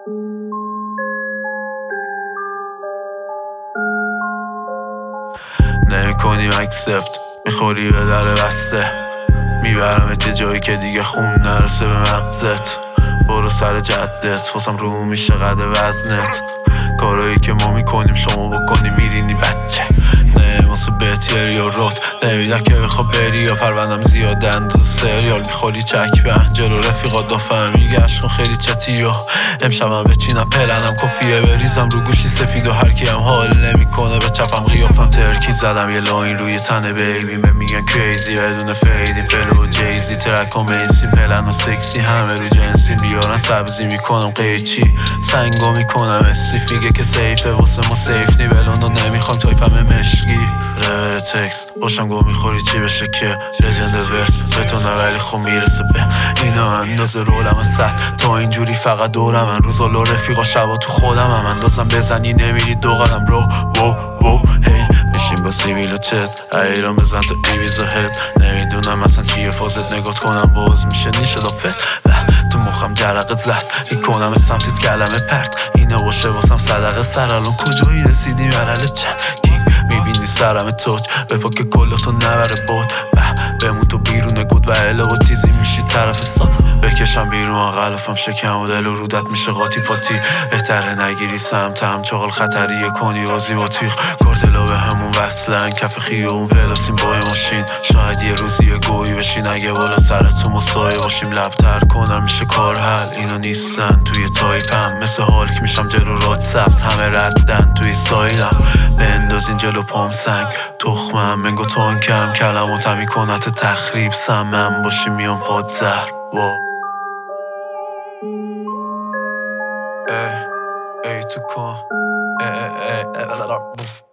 نمی کنیم اکسپت، میخوری به در بسته. میبرمت یه جایی که دیگه خون نرسه به مغزت. برو سر جدت، واسم رو میشه قد وزنت. کارایی که ما میکنیم شما بکنی میرینی بچه. نمیماسه بهتیری یا رد نمیدن که بخوا بری یا پروندم زیاد انداز سریال. میخوری چک به انجل و رفیقات دافهم گشت کن خیلی چتی و امشبم بچینم پلنم کفیه بریزم رو گوشی سفید و هرکی هم حال نمیکنه به چپم قیافم ترکی زدم یه لاین روی تن بیبی میگن کریزی بدون فیدی فلو و جیزی ترک و مینسیم پلن و سکسی همه رو جنسی بیارن سبزی میکنم قیچی سنگو میکنم استریفیگه که سیفه واسه ما سیف نی بلون و نمیخوام تایپم مشکی رور تکست باشم گو میخوری چی بشه که لجند ورس بتونه ولی خب میرسه به اینا اندازه رولم ست تا اینجوری فقط دورم من روزا لو رفیقا شبا تو خودم هم اندازم بزنی نمیری دو قدم رو وو هی میشیم با سیبیل و چت ایران بزن تو ایویز و هد نمیدونم اصلا چیه فازت نگات کنم باز میشه نیشه دافت تو مخم جرق زلت میکنم سمتیت کلمه پرت اینه باشه واسم صدقه سر الان کجایی رسیدی مرحله چند میبینی سرم توج به پاک کلاتو نبره بود بمون تو بیرون گود و اله و تیزی میشی طرف ساب بکشم بیرون غلافم شکم و دل و رودت میشه قاطی پاتی بهتره نگیری سمت هم چاقل خطریه کنی بازی با تیغ کارتلا به همون وصلن کف خیابون پلاسیم با ماشین شاید یه روزی یه گویی بشین اگه بالا سرتون مسایه باشیم لبتر کنم میشه کار حل اینا نیستن توی تایپم مثل هالک میشم جلو راد سبز همه ردن توی سایلم بندازین جلو پام سنگ تخمم منگو تانکم کلم و تمی کنت تخریب سمم باشی میان پاد زهر ای تو کن